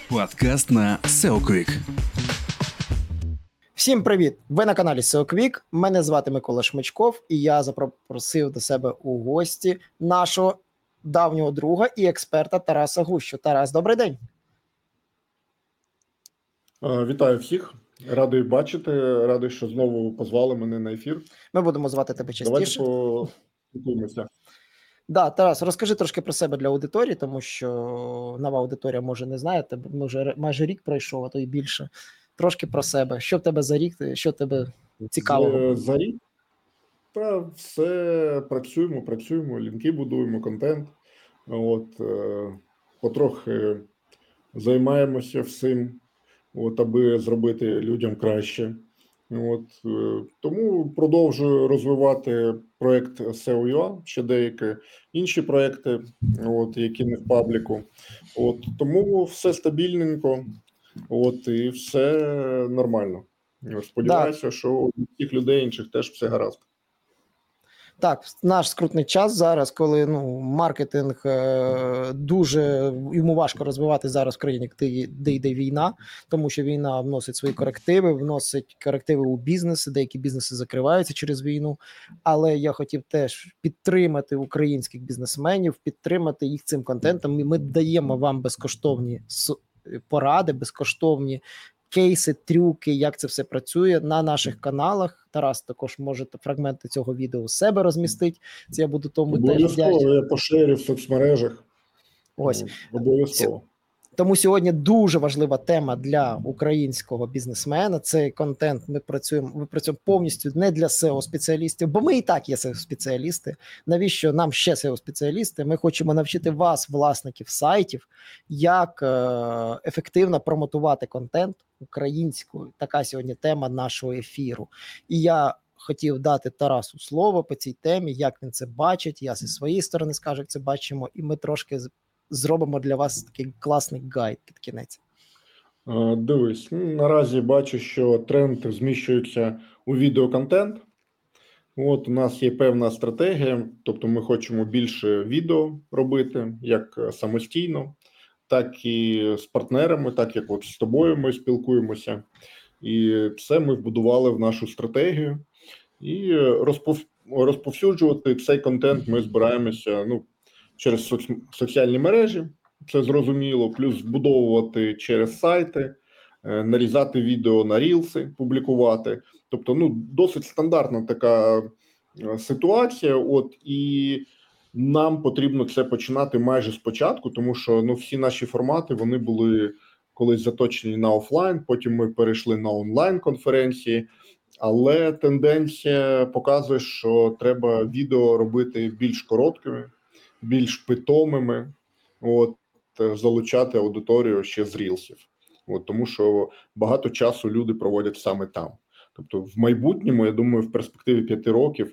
Подкаст на SEO Quick. Всім привіт! Ви на каналі SEO Quick. Мене звати Микола Шмичков, і я запросив до себе у гості нашого давнього друга і експерта Тараса Гущу. Тарас, добрий день! Вітаю всіх! Радий бачити, радий, що знову позвали мене на ефір. Ми будемо звати тебе частіше. Давайте поспілкуємося. Да, Тарас, розкажи трошки про себе для аудиторії, тому що нова аудиторія може не знає, тебе вже майже рік пройшов, а то й більше. Трошки про себе. Що в тебе за рік, що в тебе цікавого? За рік? Та все працюємо, лінки будуємо, контент. Потрохи займаємося всім, аби зробити людям краще. Тому продовжую розвивати проєкт SEO.ua, ще деякі інші проєкти, які не в пабліку. Тому все стабільненько, і все нормально. Сподіваюся, що у всіх людей інших теж все гаразд. Так, наш скрутний час зараз, коли маркетинг дуже, йому важко розвивати зараз в країні, де йде війна, тому що війна вносить свої корективи, вносить корективи у бізнеси, деякі бізнеси закриваються через війну, але я хотів теж підтримати українських бізнесменів, підтримати їх цим контентом, і ми даємо вам безкоштовні поради, безкоштовні кейси, трюки, як це все працює на наших каналах. Тарас також може фрагменти цього відео у себе розмістити. Це я буду тому теж обов'язково, я поширю в соцмережах. Ось. Обов'язково. Тому сьогодні дуже важлива тема для українського бізнесмена. Цей контент ми працюємо повністю не для SEO-спеціалістів, бо ми і так є SEO-спеціалісти. Навіщо нам ще SEO-спеціалісти? Ми хочемо навчити вас, власників сайтів, як ефективно промотувати контент українською. Така сьогодні тема нашого ефіру. І я хотів дати Тарасу слово по цій темі, як він це бачить. Я зі своєї сторони скажу, як це бачимо, і ми трошки зробимо для вас такий класний гайд під кінець. Дивись, наразі бачу, що тренд зміщується у відеоконтент. У нас є певна стратегія, тобто ми хочемо більше відео робити, як самостійно, так і з партнерами, так як з тобою ми спілкуємося. І це ми вбудували в нашу стратегію. І розповсюджувати цей контент ми збираємося, через соціальні мережі, це зрозуміло, плюс збудовувати через сайти, нарізати відео на рілси, публікувати. Тобто, досить стандартна така ситуація, і нам потрібно це починати майже спочатку, тому що, всі наші формати, вони були колись заточені на офлайн, потім ми перейшли на онлайн-конференції, але тенденція показує, що треба відео робити більш короткими, більш питомими, залучати аудиторію ще з рілсів. Тому що багато часу люди проводять саме там. Тобто в майбутньому, я думаю, в перспективі 5 років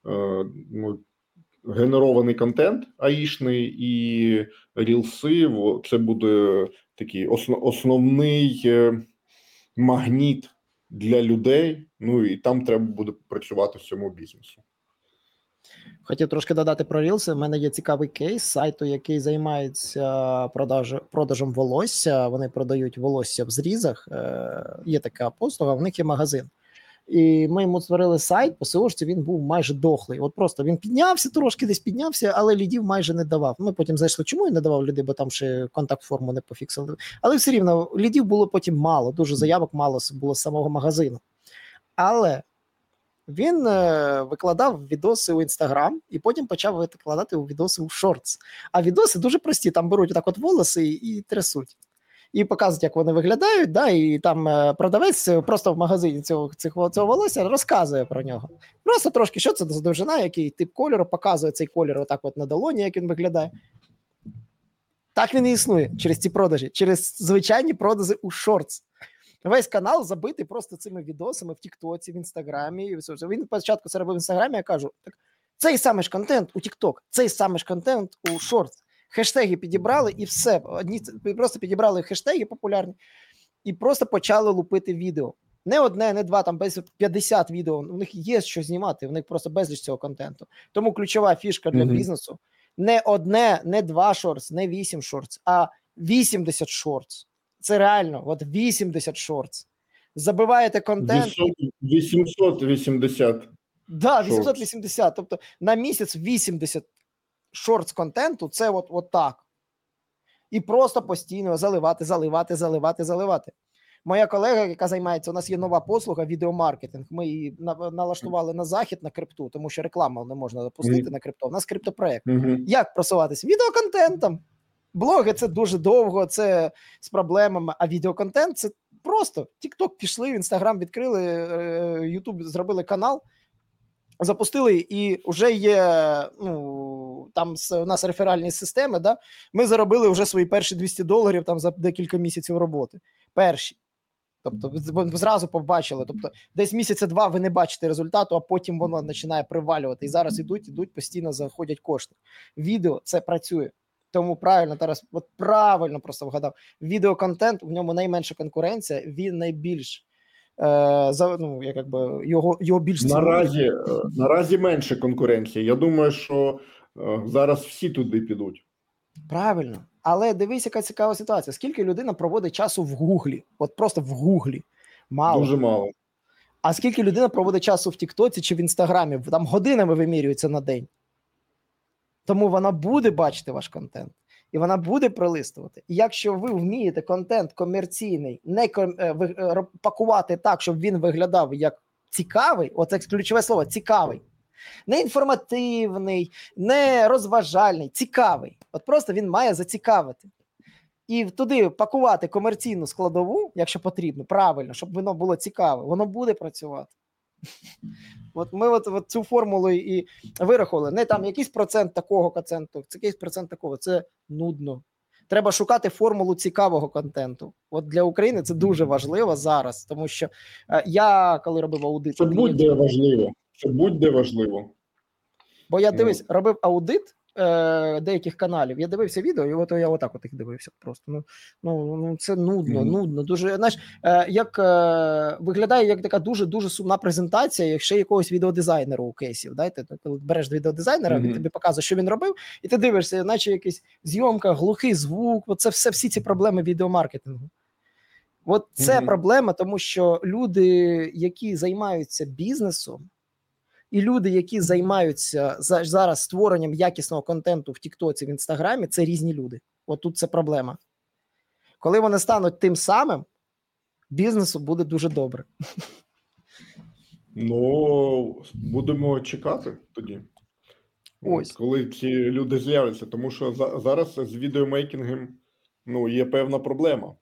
генерований контент аїшний і рілси, це буде такий основний магніт для людей, і там треба буде працювати в цьому бізнесу. Хотів трошки додати про рілси. У мене є цікавий кейс сайту, який займається продажем волосся. Вони продають волосся в зрізах. Є така послуга, в них є магазин. І ми йому створили сайт, по SEO-шці він був майже дохлий. Просто він піднявся, але лідів майже не давав. Ми потім знайшли, чому він не давав ліди, бо там ще контакт-форму не пофіксили. Але все рівно лідів було потім мало, дуже заявок мало було з самого магазину. Але він викладав відоси у Інстаграм і потім почав викладати відоси у Шортс. А відоси дуже прості, там беруть отак волоси і трясуть. І показують, як вони виглядають, і там продавець просто в магазині цього волосся розказує про нього. Просто трошки, що це за довжина, який тип кольору, показує цей колір отак на долоні, як він виглядає. Так він і існує через ці продажі, через звичайні продажі у Шортс. Весь канал забитий просто цими відосами в Тіктоці, в Інстаграмі. Він спочатку це робив в Інстаграмі, я кажу, так, цей самий ж контент у Тікток, цей самий ж контент у Шортс. Хештеги підібрали і все. Просто підібрали хештеги популярні і просто почали лупити відео. Не одне, не два, там без 50 відео. У них є що знімати, у них просто безліч цього контенту. Тому ключова фішка для бізнесу – не одне, не 2 шортс, не 8 шортс, а 80 шортс. Це реально, от 80 шортс. Забиваєте контент. 880. Да, 880. Тобто на місяць 80 шортс контенту, це от так. І просто постійно заливати. Моя колега, яка займається, у нас є нова послуга відеомаркетинг. Ми її налаштували на захід, на крипту, тому що рекламу не можна запустити на крипту. У нас криптопроект. Як просуватись? Відеоконтентом. Блоги – це дуже довго, це з проблемами, а відеоконтент – це просто. TikTok пішли, Instagram відкрили, YouTube зробили канал, запустили, і вже є, там у нас реферальні системи, да? Ми заробили вже свої перші $200 там за декілька місяців роботи. Перші. Тобто ви зразу побачили, тобто десь місяця-два ви не бачите результату, а потім воно починає привалювати. І зараз ідуть, постійно заходять кошти. Відео це працює. Тому правильно, Тарас, правильно просто вгадав. Відеоконтент, в ньому найменша конкуренція, він найбільш, його більш цінують. Наразі менше конкуренції. Я думаю, що зараз всі туди підуть. Правильно. Але дивись, яка цікава ситуація. Скільки людина проводить часу в Гуглі? От просто в Гуглі. Мало. Дуже мало. А скільки людина проводить часу в Тіктоці чи в Інстаграмі? Там годинами вимірюється на день. Тому вона буде бачити ваш контент. І вона буде пролистувати. І якщо ви вмієте контент комерційний пакувати так, щоб він виглядав як цікавий, оце ключове слово, цікавий, не інформативний, не розважальний, цікавий. От просто він має зацікавити. І туди пакувати комерційну складову, якщо потрібно, правильно, щоб воно було цікаве, воно буде працювати. От ми от цю формулу і вирахували. Не там якийсь процент такого контенту, це якийсь процент такого. Це нудно. Треба шукати формулу цікавого контенту. От для України це дуже важливо зараз, тому що я, коли робив аудит... Це будь-де важливо. Це будь-де важливо. Бо я дивись, робив аудит деяких каналів, я дивився відео, і от я отак от їх дивився просто. Це нудно, дуже, знаєш, виглядає як така дуже сумна презентація, якщо якогось відеодизайнера у кейсів, да? Ти коли береш відеодизайнера, він тобі показує, що він робив, і ти дивишся, наче якась зйомка, глухий звук, це всі ці проблеми відеомаркетингу. От це проблема, тому що люди, які займаються бізнесом, і люди, які займаються зараз створенням якісного контенту в Тіктоці, в Інстаграмі, це різні люди. От тут це проблема. Коли вони стануть тим самим, бізнесу буде дуже добре. Будемо чекати тоді. Ось. Коли ці люди з'являться. Тому що зараз з відеомейкінгом є певна проблема.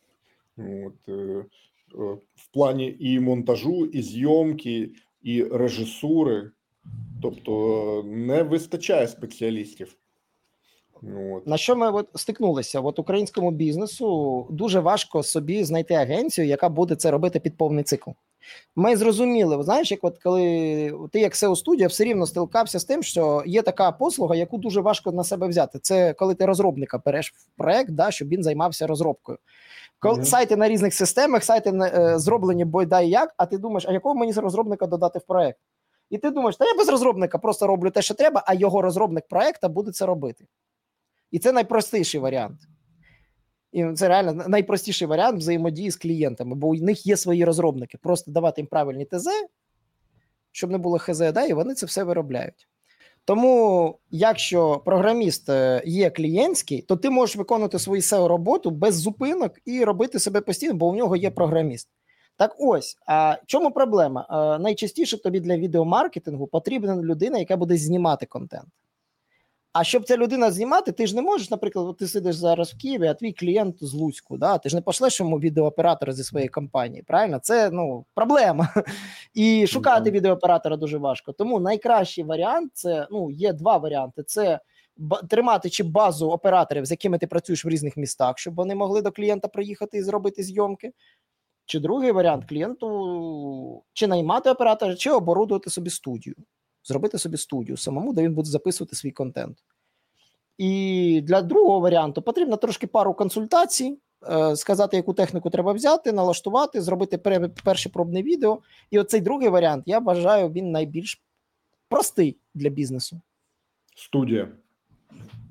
В плані і монтажу, і зйомки, і режисури, тобто не вистачає спеціалістів. На що ми стикнулися? Українському бізнесу дуже важко собі знайти агенцію, яка буде це робити під повний цикл. Ми зрозуміли, знаєш, коли ти як SEO-студія все рівно стикався з тим, що є така послуга, яку дуже важко на себе взяти. Це коли ти розробника береш в проект, щоб він займався розробкою. Сайти на різних системах, сайти зроблені бойдай як, а ти думаєш, а якого мені розробника додати в проект? І ти думаєш, та я без розробника просто роблю те, що треба, а його розробник проекту буде це робити. І це найпростіший варіант. І це реально найпростіший варіант взаємодії з клієнтами, бо у них є свої розробники. Просто давати їм правильні ТЗ, щоб не було ХЗ, і вони це все виробляють. Тому, якщо програміст є клієнтський, то ти можеш виконувати свою SEO-роботу без зупинок і робити себе постійно, бо у нього є програміст. Так ось, а чому проблема? Найчастіше тобі для відеомаркетингу потрібна людина, яка буде знімати контент. А щоб ця людина знімати, ти ж не можеш, наприклад, ти сидиш зараз в Києві, а твій клієнт з Луцьку, да? Ти ж не пошлеш йому відеооператора зі своєї компанії, правильно? Це, проблема. І шукати відеооператора дуже важко. Тому найкращий варіант, це, є два варіанти. Це тримати чи базу операторів, з якими ти працюєш в різних містах, щоб вони могли до клієнта приїхати і зробити зйомки. Чи другий варіант клієнту, чи наймати оператора, чи оборудувати собі студію. Зробити собі студію самому, де він буде записувати свій контент. І для другого варіанту потрібно трошки пару консультацій, сказати, яку техніку треба взяти, налаштувати, зробити перше пробне відео. І оцей другий варіант, я вважаю, він найбільш простий для бізнесу. Студія.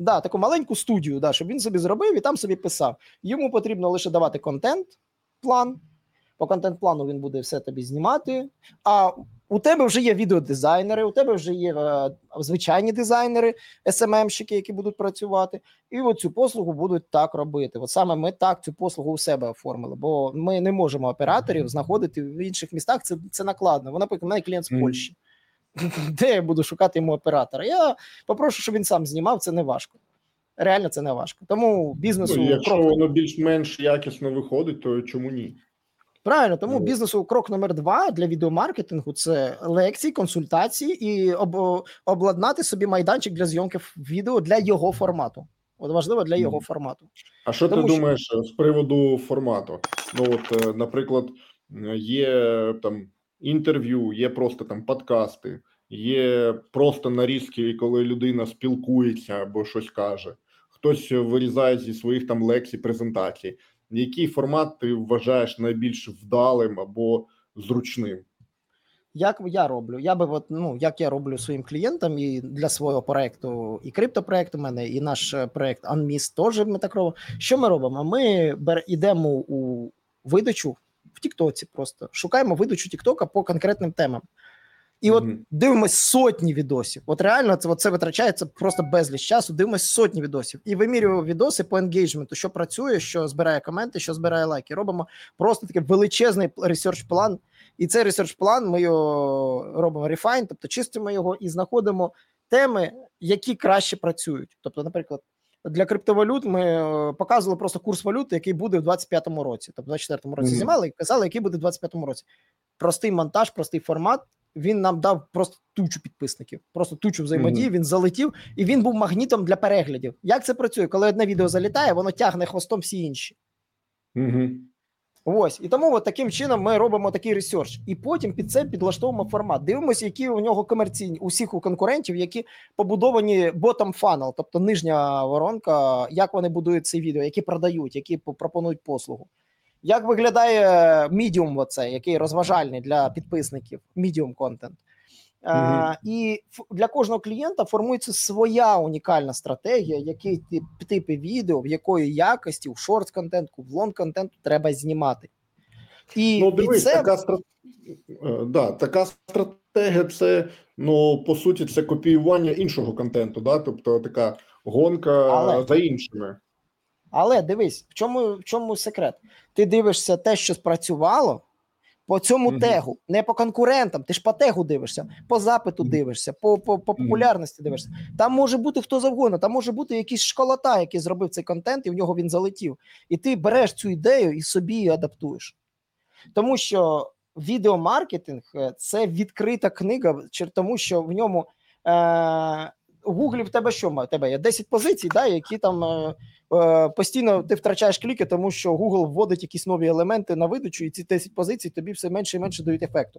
Да, таку маленьку студію, да, щоб він собі зробив і там собі писав. Йому потрібно лише давати контент-план. По контент-плану він буде все тобі знімати. А у тебе вже є відеодизайнери, у тебе вже є звичайні дизайнери, SMM-щики, які будуть працювати, і от цю послугу будуть так робити. От саме ми так цю послугу у себе оформили, бо ми не можемо операторів знаходити в інших містах, це накладно. Вона, наприклад, у мене клієнт з Польщі. Де я буду шукати йому оператора? Я попрошу, щоб він сам знімав, це не важко. Реально це не важко. Тому бізнесу... Якщо воно більш-менш якісно виходить, то чому ні? Правильно, тому бізнесу крок номер 2 для відеомаркетингу – це лекції, консультації і обладнати собі майданчик для зйомки відео для його формату. От важливо для його формату. А що ти думаєш з приводу формату? Ну от, наприклад, є там інтерв'ю, є просто там подкасти, є просто нарізки, коли людина спілкується або щось каже. Хтось вирізає зі своїх там лекцій, презентацій. Який формат ти вважаєш найбільш вдалим або зручним? Як я роблю? Як я роблю своїм клієнтам і для свого проекту, і криптопроект у мене, і наш проект Unmiss теж ми так робимо. Що ми робимо? Ми йдемо у видачу в Тіктоці просто. Шукаємо видачу Тіктока по конкретним темам. І от дивимось сотні відосів. От реально це витрачається просто безліч часу. Дивимось сотні відосів. І вимірюємо відоси по енгейджменту, що працює, що збирає коменти, що збирає лайки. Робимо просто такий величезний ресерч-план. І цей ресерч-план ми його робимо refine, тобто чистимо його і знаходимо теми, які краще працюють. Тобто, наприклад, для криптовалют ми показували просто курс валюти, який буде в 25-му році. Тобто в 24-му році знімали і казали, який буде в 25-му році. Простий монтаж, простий формат. Він нам дав просто тучу підписників, просто тучу взаємодії, він залетів, і він був магнітом для переглядів. Як це працює? Коли одне відео залітає, воно тягне хвостом всі інші. Ось. І тому от таким чином ми робимо такий ресерч. І потім під це підлаштовуємо формат. Дивимося, які у нього комерційні, усіх у конкурентів, які побудовані bottom funnel, тобто нижня воронка, як вони будують ці відео, які продають, які пропонують послугу. Як виглядає medium оцей, який розважальний для підписників, medium контент. І для кожного клієнта формується своя унікальна стратегія, які типи відео, в якої якості, у шортс-контенту, в лонг-контенту треба знімати. І дивись, така стратегія, це, по суті, це копіювання іншого контенту, да? Тобто така гонка за іншими. Але дивись, в чому секрет? Ти дивишся те, що спрацювало, по цьому тегу, не по конкурентам, ти ж по тегу дивишся, по запиту дивишся, по популярності дивишся. Там може бути хто завгодно, там може бути якийсь школота, який зробив цей контент, і в нього він залетів. І ти береш цю ідею і собі її адаптуєш. Тому що відеомаркетинг – це відкрита книга, тому що в ньому у Гуглі в тебе що? У тебе є 10 позицій, да, які там постійно ти втрачаєш кліки, тому що Google вводить якісь нові елементи на видачу, і ці 10 позицій тобі все менше і менше дають ефекту.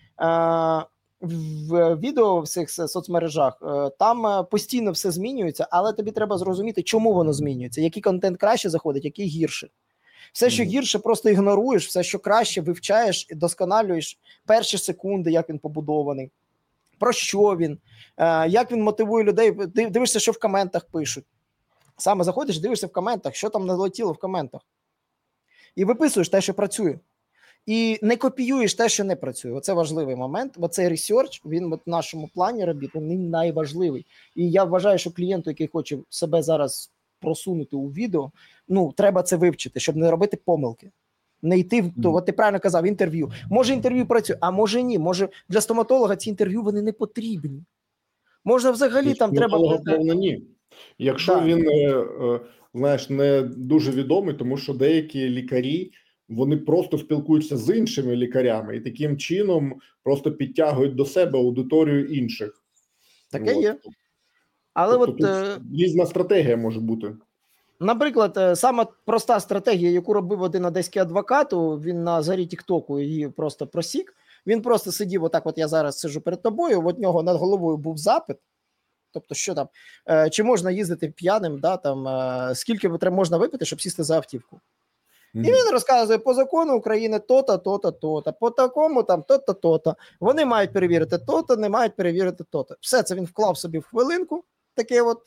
В відео в цих соцмережах там постійно все змінюється, але тобі треба зрозуміти, чому воно змінюється, який контент краще заходить, який гірше. Все, що гірше, просто ігноруєш, все, що краще, вивчаєш, досконалюєш перші секунди, як він побудований, про що він, як він мотивує людей, дивишся, що в коментах пишуть. Саме заходиш, дивишся в коментах, що там налетіло в коментах. І виписуєш те, що працює. І не копіюєш те, що не працює. Оце важливий момент. Оцей ресерч, він в нашому плані робіт, він найважливий. І я вважаю, що клієнту, який хоче себе зараз просунути у відео, треба це вивчити, щоб не робити помилки. Не йти в то, от ти правильно казав, інтерв'ю. Може інтерв'ю працює, а може ні. Може для стоматолога ці інтерв'ю вони не потрібні. Можна взагалі там треба... Ні. Якщо він, не дуже відомий, тому що деякі лікарі, вони просто спілкуються з іншими лікарями і таким чином просто підтягують до себе аудиторію інших. Таке є. Але тут різна стратегія може бути. Наприклад, сама проста стратегія, яку робив один одеський адвокат, він на зарі Тіктоку її просто просік. Він просто сидів, отак от я зараз сиджу перед тобою, от нього над головою був запит. Тобто, що там, чи можна їздити п'яним, да, там, скільки можна випити, щоб сісти за автівку. І він розказує, по закону України то-то, то-то, то-то, по такому там то-то, то-то. Вони мають перевірити то-то, не мають перевірити то-то. Все це він вклав собі в хвилинку, такий от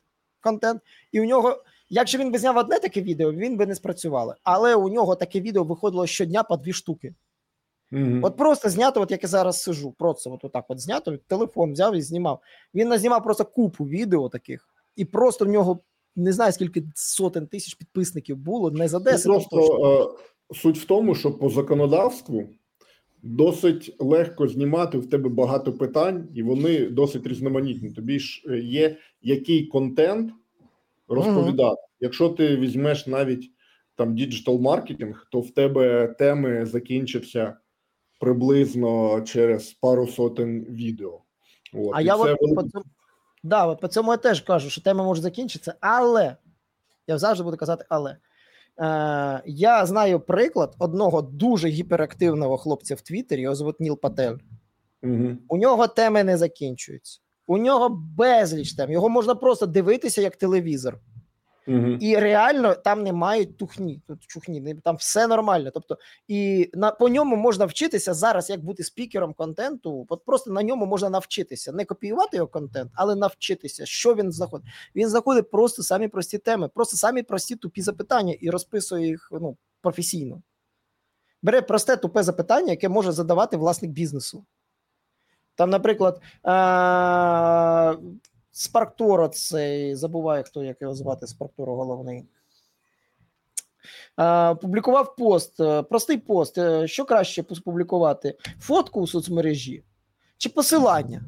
контент, і у нього, якщо він би зняв одне таке відео, він би не спрацювало. Але у нього таке відео виходило щодня по 2 штуки. От просто знято, от як я зараз сижу, просто от отак от знято, телефон взяв і знімав. Він назнімав просто купу відео таких, і просто в нього, не знаю, скільки сотень тисяч підписників було, не за 10. Просто суть в тому, що по законодавству досить легко знімати, в тебе багато питань, і вони досить різноманітні. Тобі ж є який контент розповідати. Якщо ти візьмеш навіть там діджитал-маркетинг, то в тебе теми закінчаться приблизно через пару сотень відео. От. А я по цьому я теж кажу, що тема може закінчитися, але, я завжди буду казати але. Я знаю приклад одного дуже гіперактивного хлопця в Твіттері, його звуть Ніл Патель. У нього теми не закінчуються. У нього безліч тем. Його можна просто дивитися як телевізор. І реально там немає чухні, там все нормально. Тобто, і по ньому можна вчитися зараз, як бути спікером контенту. От просто на ньому можна навчитися. Не копіювати його контент, але навчитися, що він знаходить. Він знаходить просто самі прості теми, просто самі прості тупі запитання і розписує їх професійно. Бере просте тупе запитання, яке може задавати власник бізнесу. Там, наприклад, Спарктора цей, забуваю, як його звати, Спарктора головний. Публікував пост, простий пост. Що краще публікувати? Фотку у соцмережі чи посилання?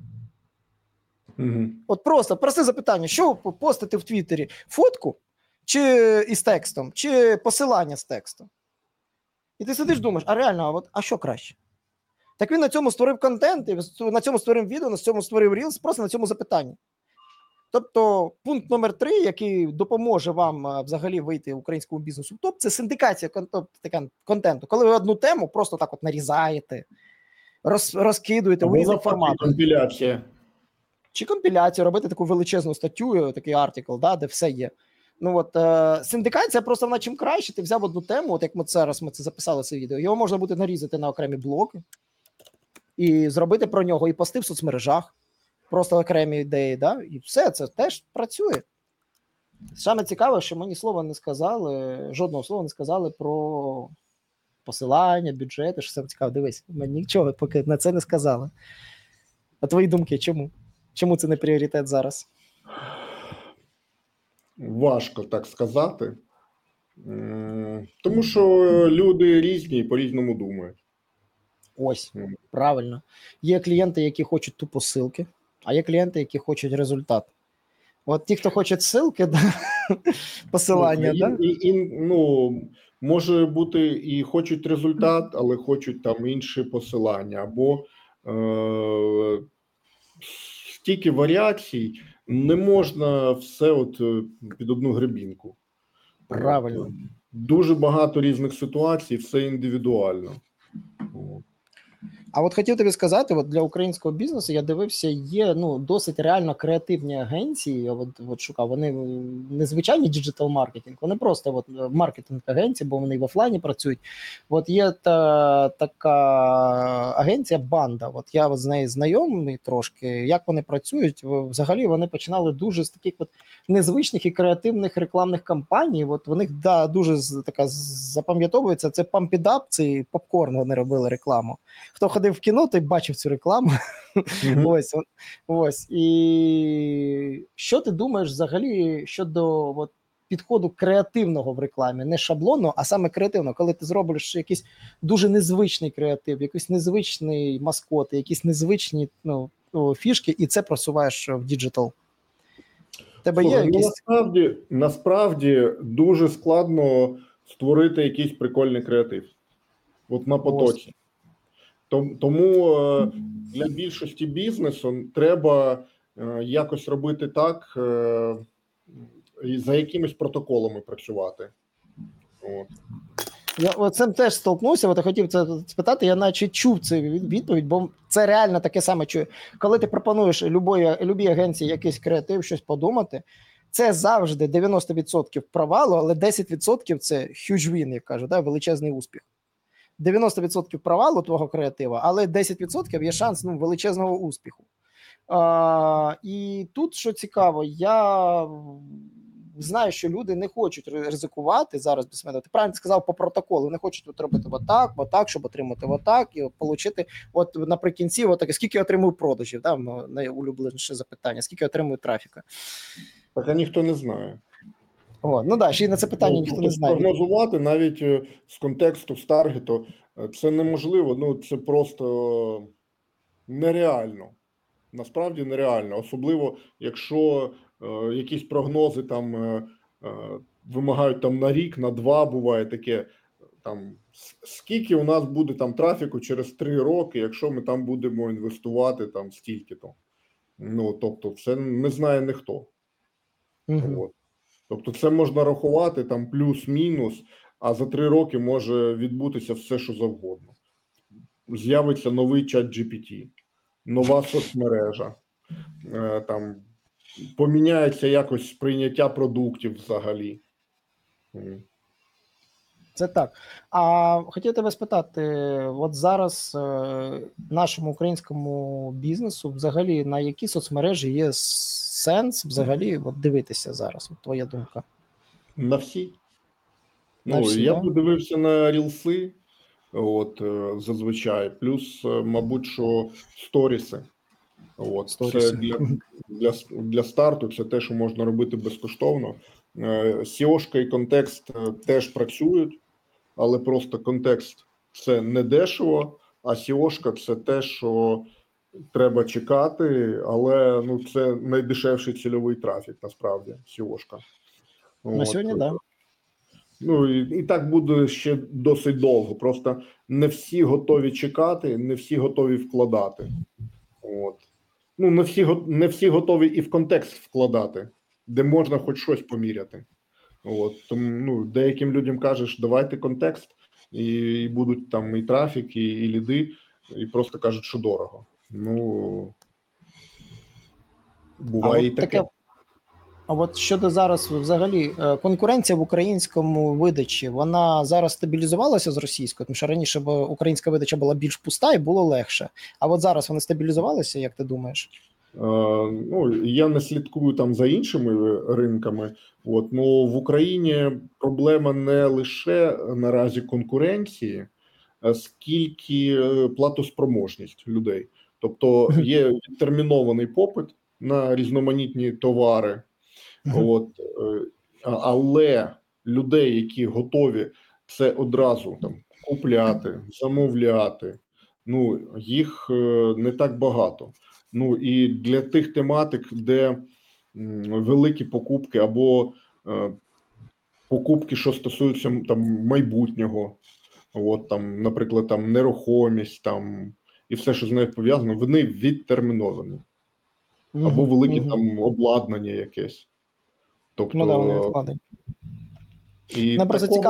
От просто просте запитання. Що постити в Твіттері? Фотку чи із текстом, чи посилання з текстом? І ти сидиш, думаєш, а реально, а що краще? Так він на цьому створив контент, на цьому створив відео, на цьому створив рілс, просто на цьому запитанні. Тобто пункт номер 3, який допоможе вам взагалі вийти українському бізнесу в топ, це синдикація контенту. Коли ви одну тему просто так от нарізаєте, розкидуєте у різних форматах. Компіляція. Чи компіляцію, робити таку величезну статтю, такий артикл, де все є. Синдикація просто вона чим краще, ти взяв одну тему, от як ми це записали це відео, його можна буде нарізати на окремі блоки і зробити про нього і пости в соцмережах. Просто окремі ідеї, і все, це теж працює. Саме цікаве, що мені жодного слова не сказали про посилання, бюджети, що саме цікаво. Дивись, мені нічого поки на це не сказали. А твої думки, чому? Чому це не пріоритет зараз? Важко так сказати. Тому що люди різні і по-різному думають. Ось, правильно. Є клієнти, які хочуть тупо ссылки, а є клієнти, які хочуть результат. От ті, хто хоче ссылки, посилання, може бути і хочуть результат, але хочуть там інші посилання, або стільки варіацій, не можна все під одну гребінку. Правильно. Дуже багато різних ситуацій, все індивідуально. А от хотів тобі сказати, для українського бізнесу я дивився, є досить реально креативні агенції. Я от шукав, вони незвичайні діджитал-маркетинг, вони просто маркетинг-агенції, бо вони і в офлайні працюють. От є така агенція Банда. От я з нею знайомий трошки. Як вони працюють? Взагалі вони починали дуже з таких незвичних і креативних рекламних кампаній. От в них дуже така запам'ятовується. Це Pump It Up, цей попкорн вони робили рекламу. Хто ходив в кіно, той бачив цю рекламу. Ось. І що ти думаєш взагалі щодо підходу креативного в рекламі? Не шаблонного, а саме креативного. Коли ти зробиш якийсь дуже незвичний креатив, якийсь незвичний маскот, якісь незвичні фішки, і це просуваєш в діджитал. Тебе є якісь... Насправді дуже складно створити якийсь прикольний креатив. От на потоці. Тому для більшості бізнесу треба якось робити так, за якимись протоколами працювати. Я цим теж столкнувся, я хотів це спитати, я наче чув цю відповідь, бо це реально таке саме чую. Коли ти пропонуєш любій агенції якийсь креатив, щось подумати, це завжди 90% провалу, але 10% це huge win, як кажуть, величезний успіх. 90% провалу твого креатива, але 10% є шанс величезного успіху. І тут, що цікаво, я знаю, що люди не хочуть ризикувати зараз без мене. Ти правильно сказав по протоколу, не хочуть от робити отак, щоб отримати отак і отримати, от наприкінці, отак, скільки отримую продажів, да, найулюбленіше запитання, скільки отримую трафіка. Так, а ніхто не знає. Ну да, ще й на це питання ніхто не знає. Прогнозувати навіть з контексту, з таргету, це неможливо, це просто нереально. Насправді нереально, особливо, якщо якісь прогнози там вимагають там на рік, на 2, буває таке, там, скільки у нас буде там трафіку через 3 роки, якщо ми там будемо інвестувати там стільки-то. Тобто, це не знає ніхто. От. Тобто, це можна рахувати там плюс-мінус, а за 3 роки може відбутися все, що завгодно. З'явиться новий чат GPT, нова соцмережа, там поміняється якось сприйняття продуктів взагалі. Це так. А хотів тебе спитати, от зараз нашому українському бізнесу взагалі на які соцмережі є сенс взагалі от дивитися зараз? От твоя думка? На всі. Всі, я да? подивився на рілси, зазвичай, плюс, мабуть, що сторіси. Це для старту, це те, що можна робити безкоштовно. SEO-шка і контекст теж працюють, але просто контекст – це не дешево, а SEO-шка – це те, що треба чекати, але це найдешевший цільовий трафік, насправді, SEO-шка. На сьогодні, так. Да. І так буде ще досить довго, просто не всі готові чекати, не всі готові вкладати. Не всі готові і в контекст вкладати, де можна хоч щось поміряти. Тому деяким людям кажеш, давайте контекст, і будуть там і трафік, і ліди, і просто кажуть, що дорого. Буває і таке. А от щодо зараз взагалі конкуренція в українському видачі, вона зараз стабілізувалася з російською, тому що раніше українська видача була більш пуста і було легше. А от зараз вони стабілізувалися, як ти думаєш? Я не слідкую там за іншими ринками. В Україні проблема не лише наразі конкуренції, скільки платоспроможність людей. Тобто є відтермінований попит на різноманітні товари. Але людей, які готові це одразу там купляти, замовляти, їх не так багато. І для тих тематик, де великі покупки або покупки, що стосуються там майбутнього, наприклад, там нерухомість, там і все, що з нею пов'язано, вони відтерміновані. Або велике там обладнання якесь. Тобто, вони вкладені. Мене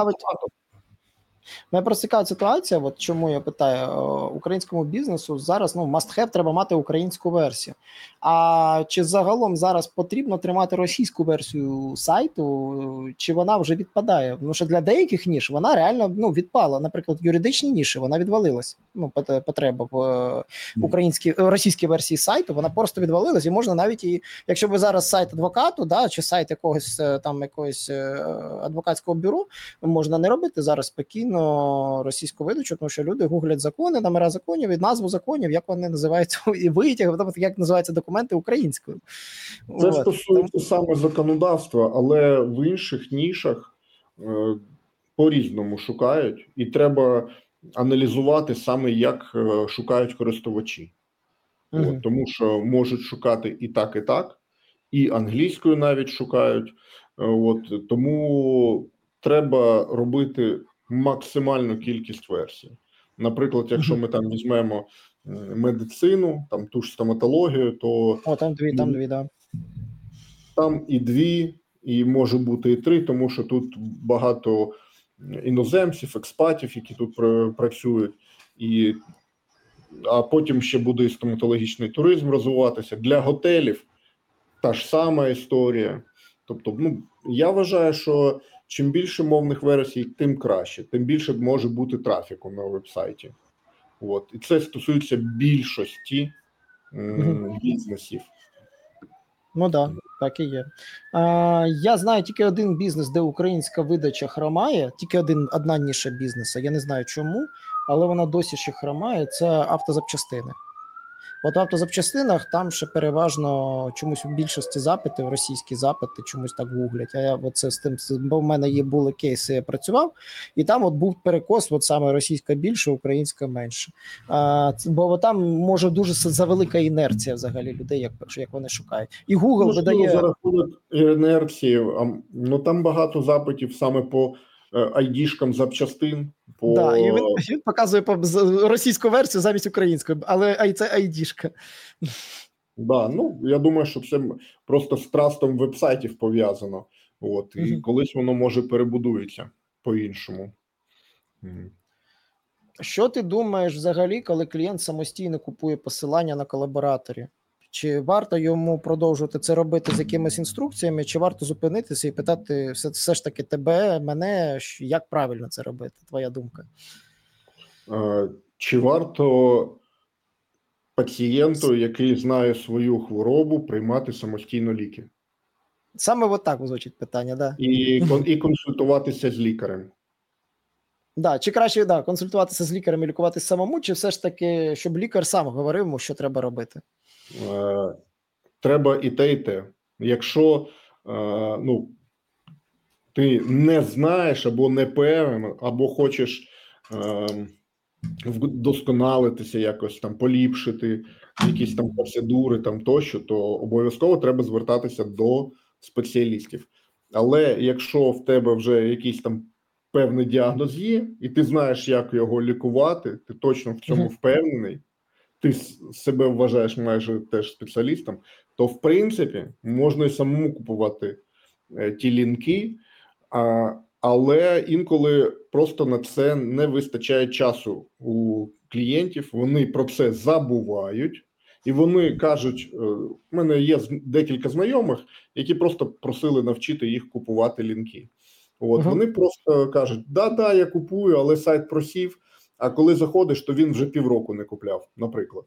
просто цікавить ситуація, от чому я питаю, українському бізнесу зараз must have, треба мати українську версію. А чи загалом зараз потрібно тримати російську версію сайту, чи вона вже відпадає? Тому що для деяких ніш вона реально відпала. Наприклад, юридичні ніші, вона відвалилась. Потреба в російській версії сайту, вона просто відвалилась, і можна навіть, якщо ви зараз сайт адвокату, чи сайт якогось адвокатського бюро, можна не робити зараз спокійно російську видачу, тому що люди гуглять закони, номера законів і назву законів, як вони називаються, і витяг, як називаються документи українською. Це стосується саме законодавства, але в інших нішах по-різному шукають, і треба аналізувати саме, як шукають користувачі. Тому що можуть шукати і так, і англійською навіть шукають. Тому треба робити максимальну кількість версій. Наприклад, якщо ми там візьмемо медицину, там ту ж стоматологію, то там дві, да. Там і 2, і може бути і 3, тому що тут багато іноземців, експатів, які тут працюють, а потім ще буде і стоматологічний туризм розвиватися. Для готелів та ж сама історія. Тобто, я вважаю, що чим більше мовних версій, тим краще, тим більше може бути трафіку на веб-сайті. І це стосується більшості бізнесів. Ну так і є. Я знаю тільки один бізнес, де українська видача хромає, тільки одна ніша бізнесу. Я не знаю чому, але вона досі ще хромає. Це автозапчастини. От в автозапчастинах там ще переважно чомусь в більшості запитів, російські запити чомусь так гуглять. А я оце з тим, бо в мене були кейси, я працював, і там от був перекос, от саме російська більше, українська менше. Бо там може дуже завелика інерція взагалі людей, як вони шукають. І Google видає... За рахунок інерції, ну там багато запитів саме по ID-шкам запчастин. І він показує російську версію замість української, але це ID-шка. Ну я думаю, що це просто з трастом вебсайтів пов'язано. І колись воно може перебудується по-іншому. Що ти думаєш взагалі, коли клієнт самостійно купує посилання на колабораторі? Чи варто йому продовжувати це робити з якимись інструкціями, чи варто зупинитися і питати все ж таки мене, як правильно це робити? Твоя думка? Чи варто пацієнту, який знає свою хворобу, приймати самостійно ліки? Саме от так звучить питання, да. І консультуватися з лікарем. Чи краще консультуватися з лікарем і лікуватися самому, чи все ж таки, щоб лікар сам говорив йому, що треба робити? Треба і те, і те. Якщо ти не знаєш або не певен, або хочеш вдосконалитися, якось там поліпшити якісь там процедури там тощо, то обов'язково треба звертатися до спеціалістів. Але якщо в тебе вже якийсь там певний діагноз є, і ти знаєш, як його лікувати, ти точно в цьому впевнений, ти себе вважаєш майже теж спеціалістом, то в принципі можна і самому купувати ті лінки, але інколи просто на це не вистачає часу у клієнтів, вони про це забувають, і вони кажуть, у мене є декілька знайомих, які просто просили навчити їх купувати лінки. Вони просто кажуть, я купую, але сайт просів, а коли заходиш, то він вже півроку не купляв, наприклад.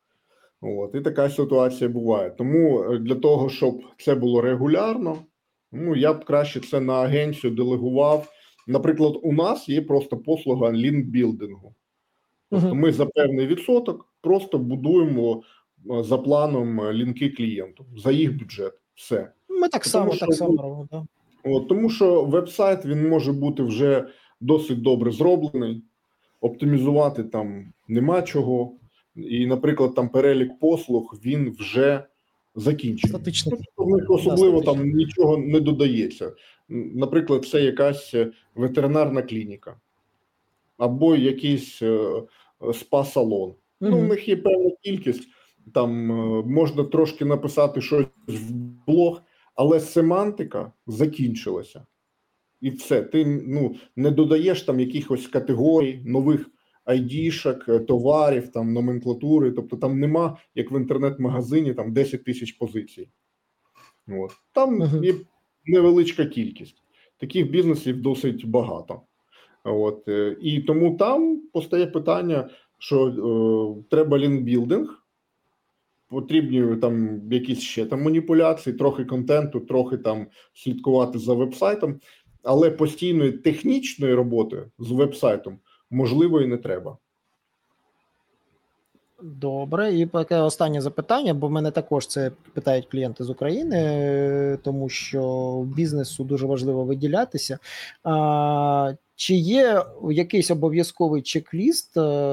І така ситуація буває. Тому для того, щоб це було регулярно, я б краще це на агенцію делегував. Наприклад, у нас є просто послуга лінкбілдингу. Тобто ми за певний відсоток просто будуємо за планом лінки клієнту, за їх бюджет. Все. Ми так само робимо, так. Тому що веб-сайт, він може бути вже досить добре зроблений, оптимізувати там нема чого. І, наприклад, там перелік послуг, він вже закінчений. Статично. Особливо там нічого не додається. Наприклад, це якась ветеринарна клініка або якийсь спа-салон. В них є певна кількість, там можна трошки написати щось в блог, але семантика закінчилася. І все, ти не додаєш там якихось категорій, нових ID-шок, товарів, там номенклатури, тобто там нема, як в інтернет-магазині, там 10 тисяч позицій. Там є невеличка кількість. Таких бізнесів досить багато. І тому там постає питання, що треба лінкбілдинг, потрібні там якісь ще там маніпуляції, трохи контенту, трохи там слідкувати за веб-сайтом, але постійної технічної роботи з веб-сайтом можливо і не треба. Добре, і таке останнє запитання, бо в мене також це питають клієнти з України, тому що бізнесу дуже важливо виділятися. Чи є якийсь обов'язковий чек-ліст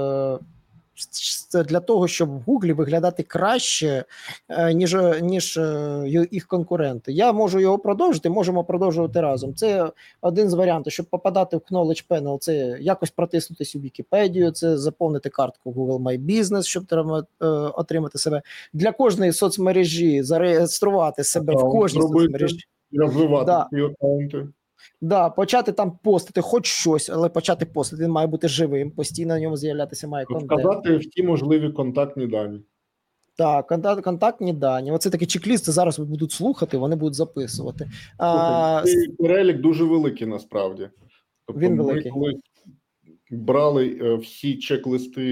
для того, щоб в Гуглі виглядати краще, ніж їх конкуренти? Я можу його продовжити, можемо продовжувати разом. Це один з варіантів, щоб попадати в Knowledge Panel, це якось протиснутися у Вікіпедію, це заповнити картку Google My Business, щоб отримати себе. Для кожної соцмережі зареєструвати себе в кожній соцмережі. Розвивати ці аккаунти. Почати там постити хоч щось, але почати постити, він має бути живим, постійно на ньому з'являтися має контент. Вказати всі можливі контактні дані. Так, контактні дані. Оце такі чек-лісти зараз будуть слухати, вони будуть записувати. Цей перелік дуже великий насправді. Тобто він великий. Ми коли брали всі чек-листи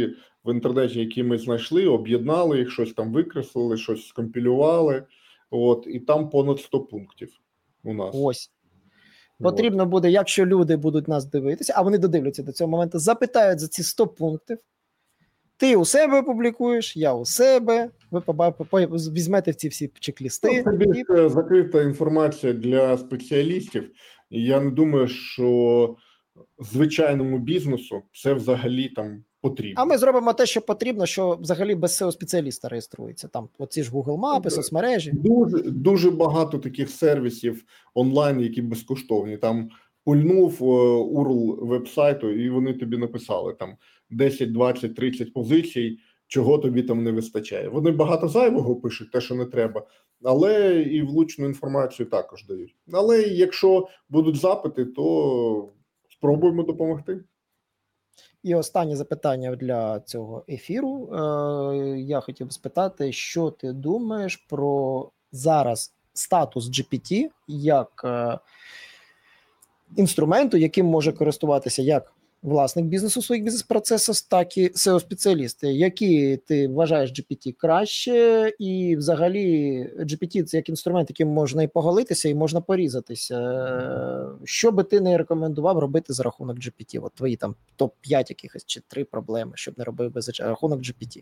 в інтернеті, які ми знайшли, об'єднали їх, щось там викреслили, щось скомпілювали. От, і там понад 100 пунктів у нас. Ось. От. Потрібно буде, якщо люди будуть нас дивитися, а вони додивляться до цього моменту, запитають за ці 100 пунктів. Ти у себе опублікуєш, я у себе, ви візьмете ці всі чек-лісти. Це більш закрита інформація для спеціалістів. І я не думаю, що звичайному бізнесу це взагалі там потрібно. А ми зробимо те, що потрібно, що взагалі без SEO-спеціаліста реєструється. Там оці ж Google мапи, соцмережі. Дуже багато таких сервісів онлайн, які безкоштовні. Там пульнув URL вебсайту, і вони тобі написали там 10, 20, 30 позицій, чого тобі там не вистачає. Вони багато зайвого пишуть, те, що не треба, але і влучну інформацію також дають. Але якщо будуть запити, то спробуємо допомогти. І останнє запитання для цього ефіру. Я хотів би спитати, що ти думаєш про зараз статус GPT як інструменту, яким може користуватися як власник бізнесу в своїх бізнес-процесах, так і SEO-спеціалісти. Які ти вважаєш GPT краще? І взагалі GPT – це як інструмент, яким можна і поголитися, і можна порізатися. Що би ти не рекомендував робити за рахунок GPT? От твої там топ-5 якихось чи 3 проблеми, щоб не робив без рахунок GPT.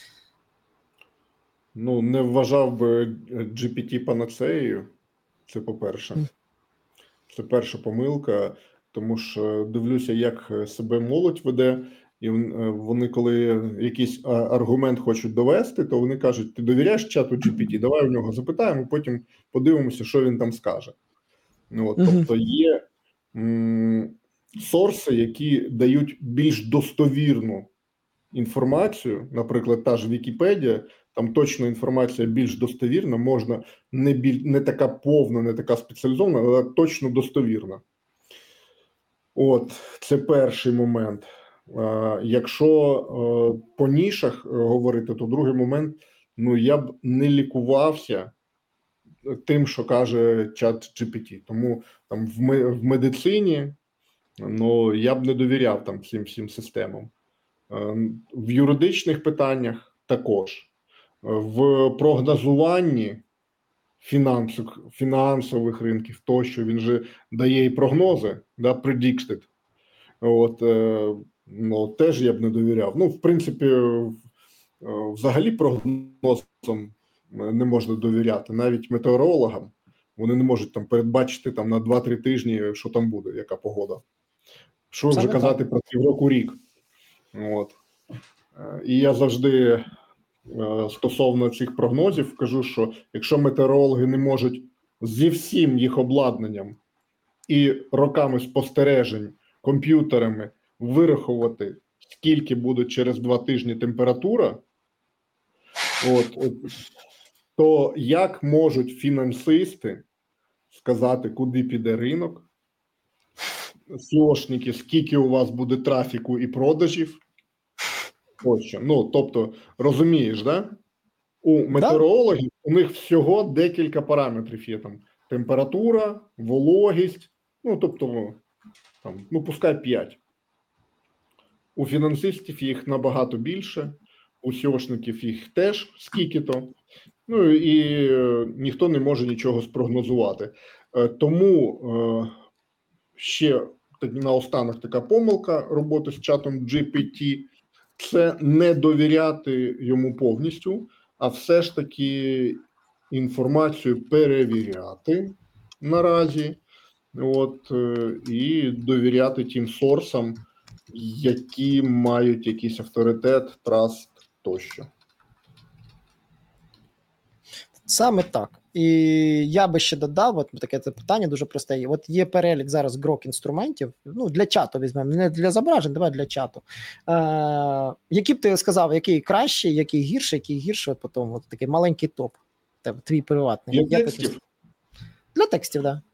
Ну, не вважав би GPT панацеєю, це по-перше. Це перша помилка, тому що дивлюся, як себе молодь веде, і вони, коли якийсь аргумент хочуть довести, то вони кажуть, ти довіряєш чату GPT, давай у нього запитаємо, потім подивимося, що він там скаже. От, тобто є сорси, які дають більш достовірну інформацію, наприклад, та ж Вікіпедія, там точно інформація більш достовірна, можна не така повна, не така спеціалізована, але точно достовірна. От, це перший момент. Якщо по нішах говорити, то другий момент, ну, я б не лікувався тим, що каже чат GPT. Тому там в медицині, ну, я б не довіряв там цим всім системам. В юридичних питаннях також. В прогнозуванні фінансових ринків тощо, він же дає і прогнози, да, predicted. От, ну, теж я б не довіряв. Ну, в принципі, взагалі прогнозам не можна довіряти, навіть метеорологам. Вони не можуть там передбачити там на 2-3 тижні, що там буде, яка погода. Що вже казати про півроку рік. От. І я завжди стосовно цих прогнозів кажу, що якщо метеорологи не можуть зі всім їх обладнанням і роками спостережень комп'ютерами вирахувати, скільки буде через 2 тижні температура, то як можуть фінансисти сказати, куди піде ринок, SEOшники, скільки у вас буде трафіку і продажів? Тощо. Ну, тобто, розумієш, да? У метеорологів у них всього декілька параметрів є там: температура, вологість, ну, тобто, там, ну, пускай 5. У фінансистів їх набагато більше, у SEOшників їх теж скільки-то, ну, і ніхто не може нічого спрогнозувати. Тому ще наостанок така помилка роботи з чатом GPT – це не довіряти йому повністю, а все ж таки інформацію перевіряти наразі, от, і довіряти тим сорсам, які мають якийсь авторитет, траст тощо. Саме так. І я би ще додав, от таке це питання дуже просте. От є перелік зараз грок-інструментів, ну, для чату візьмемо, не для зображень, давай для чату. Які б ти сказав, який кращий, який гірший, от потім от такий маленький топ, твій приватний. Для текстів? Для текстів, так. Да.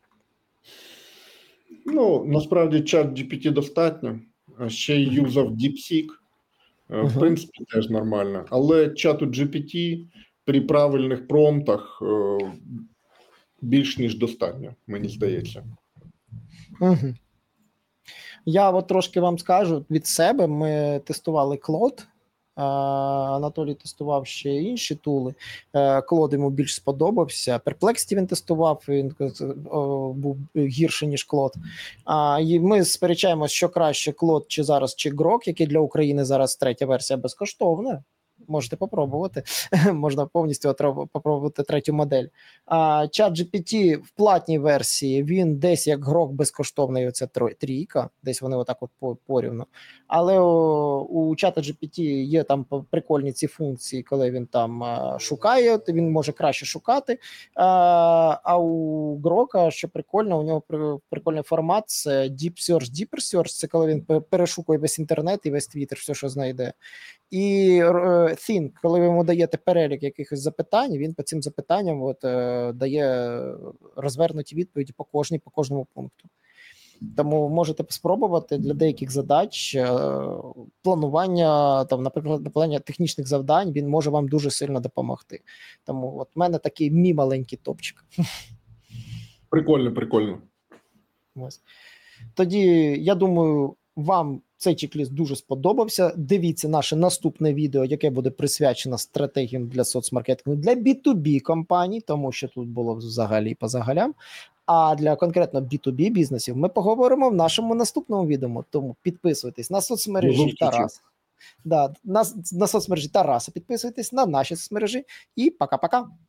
Ну, насправді чат GPT достатньо, а ще й юзав DeepSeek, в принципі, теж нормально. Але чату GPT при правильних промптах більш ніж достатньо, мені здається. Я от трошки вам скажу від себе, ми тестували Claude Анатолій тестував ще інші тули. Клод йому більш сподобався. Perplexity він тестував, він був гірший, ніж Клод. І ми сперечаємося, що краще, Клод чи зараз, чи Grok, який для України зараз третя версія безкоштовна. Можете попробувати. Можна повністю попробувати третю модель. ChatGPT в платній версії, він десь як Grok безкоштовний, оце трійка, десь вони отак от порівну. Але у ChatGPT є там прикольні ці функції, коли він там шукає, він може краще шукати. А у Grok, що прикольно, у нього прикольний формат, це Deep Search, Deeper Search, це коли він перешукує весь інтернет і весь Twitter, все, що знайде. І Think, коли ви йому даєте перелік якихось запитань, він по цим запитанням дає розвернуті відповіді по кожному пункту. Тому можете спробувати для деяких задач планування, там, наприклад, планування технічних завдань, він може вам дуже сильно допомогти. Тому от в мене такий мій маленький топчик. Прикольно. Ось. Тоді, я думаю, вам цей чек-ліст дуже сподобався. Дивіться наше наступне відео, яке буде присвячено стратегіям для соцмаркетингу для B2B компаній, тому що тут було взагалі по загалям. А для конкретно B2B бізнесів ми поговоримо в нашому наступному відео. Тому підписуйтесь на соцмережі Тарас. На соцмережі Тараса підписуйтесь, на наші соцмережі і пока-пока.